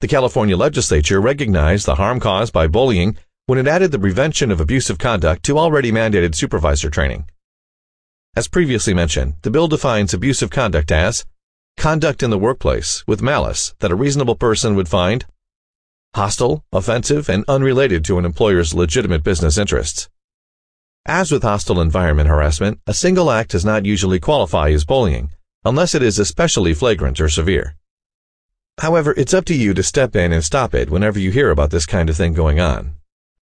The California legislature recognized the harm caused by bullying when it added the prevention of abusive conduct to already mandated supervisor training. As previously mentioned, the bill defines abusive conduct as conduct in the workplace with malice that a reasonable person would find hostile, offensive, and unrelated to an employer's legitimate business interests. As with hostile environment harassment, a single act does not usually qualify as bullying, unless it is especially flagrant or severe. However, it's up to you to step in and stop it whenever you hear about this kind of thing going on.